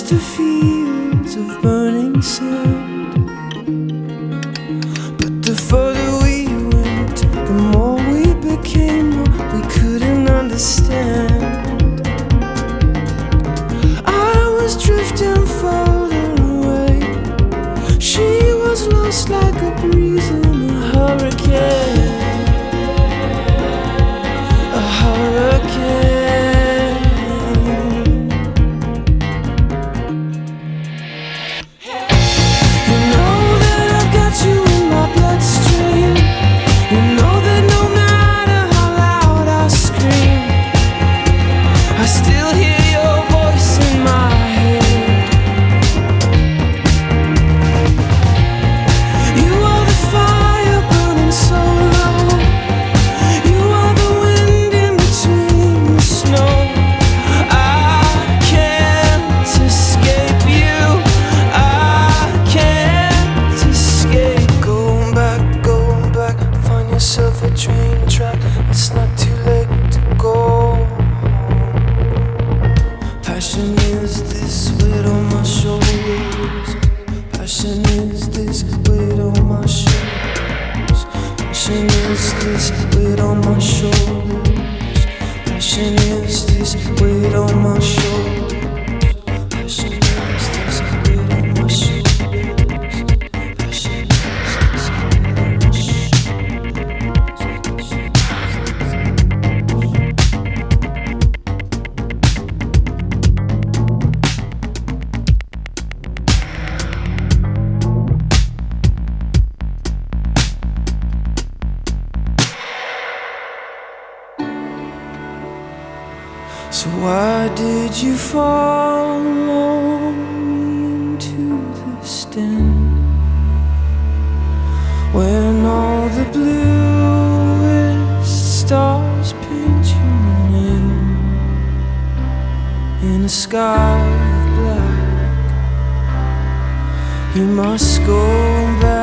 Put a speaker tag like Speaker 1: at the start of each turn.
Speaker 1: to fields of burning sand. But the further we went, the more we became what we couldn't understand. I was drifting further away, she was lost like a breeze in a hurricane. A hurricane. It's not too late to go. Passion is this weight on my shoulders. Passion is this weight on my shoulders. Passion is this weight on my shoulders. Passion is this weight on my shoulders. Passion is this weight on my shoulders. Passion is this weight on my shoulders. So why did you follow me into this den, when all the bluest stars paint your name in a sky of black? You must go back.